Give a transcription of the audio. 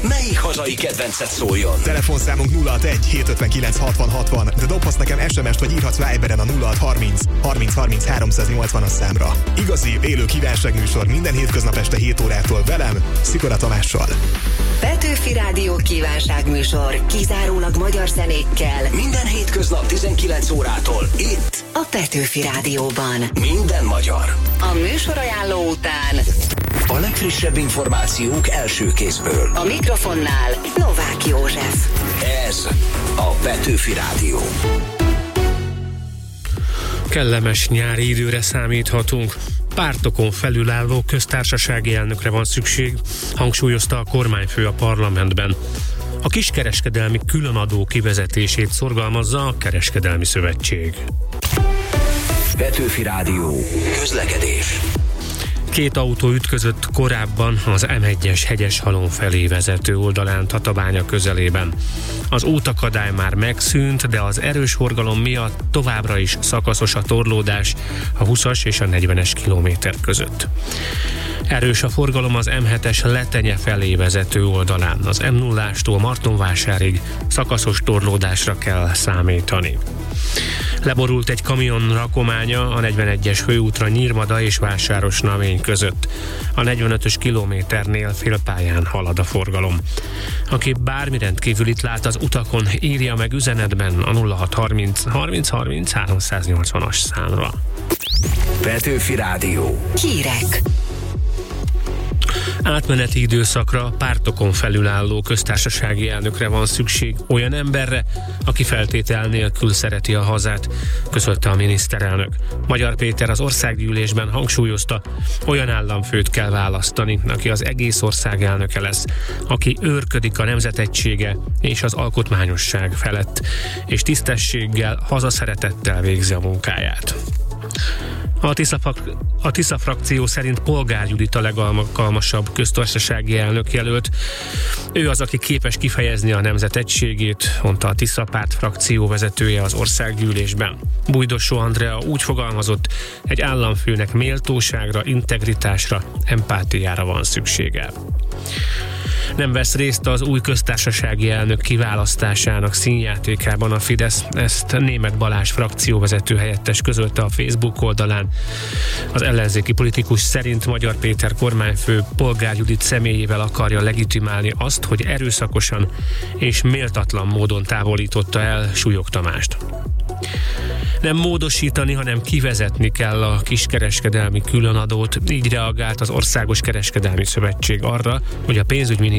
melyik hazai kedvencet szóljon? Telefonszámunk 061 759 60 60, de dobhatsz nekem SMS-t, vagy írhatsz Viberen a 0630 30 30 380-as számra. Igazi, élő kívánságműsor minden hétköznap este 7 órától velem, Szikora Tamással. Petőfi Rádió kívánságműsor, kizárólag magyar zenékkel. Minden hétköznap 19 órától itt A Petőfi Rádióban. minden magyar. A műsorajánló után A legfrissebb információk első kézből. a mikrofonnál Novák József. Ez a Petőfi Rádió. Kellemes nyári időre számíthatunk. Pártokon felülálló köztársasági elnökre van szükség, hangsúlyozta a kormányfő a parlamentben. A kiskereskedelmi különadó kivezetését szorgalmazza a Kereskedelmi Szövetség. Petőfi Rádió. Közlekedés. 2 autó ütközött korábban az M1-es Hegyeshalom felé vezető oldalán Tatabánya közelében. Az útakadály már megszűnt, de az erős forgalom miatt továbbra is szakaszos a torlódás a 20-as és a 40-es kilométer között. Erős a forgalom az M7-es Letenye felé vezető oldalán. Az M0-ástól Martonvásárig szakaszos torlódásra kell számítani. Leborult egy kamion rakománya a 41-es főútra Nyírmada és Vásáros-Namény között. A 45-ös kilométernél félpályán halad a forgalom. Aki bármi rendkívülit lát az utakon, írja meg üzenetben a 0630 30 30 380-as számra. Petőfi Rádió. Hírek. Átmeneti időszakra pártokon felülálló köztársasági elnökre van szükség, olyan emberre, aki feltétel nélkül szereti a hazát, közölte a miniszterelnök. Magyar Péter az országgyűlésben hangsúlyozta, olyan államfőt kell választani, aki az egész ország elnöke lesz, aki őrködik a nemzetegysége és az alkotmányosság felett, és tisztességgel, hazaszeretettel végzi a munkáját. A Tisza frakció szerint Polgár Judit a legalkalmasabb köztársasági elnök jelölt. Ő az, aki képes kifejezni a nemzet egységét, mondta a Tisza párt frakció vezetője az országgyűlésben. Bújdosó Andrea úgy fogalmazott, egy államfőnek méltóságra, integritásra, empátiára van szüksége. Nem vesz részt az új köztársasági elnök kiválasztásának színjátékában a Fidesz, ezt Németh Balázs frakcióvezető helyettes közölte a Facebook oldalán. Az ellenzéki politikus szerint Magyar Péter kormányfő Polgár Judit személyével akarja legitimálni azt, hogy erőszakosan és méltatlan módon távolította el Súlyog Tamást. Nem módosítani, hanem kivezetni kell a kiskereskedelmi különadót, így reagált az Országos Kereskedelmi Szövetség arra, hogy a pénzügyminiszter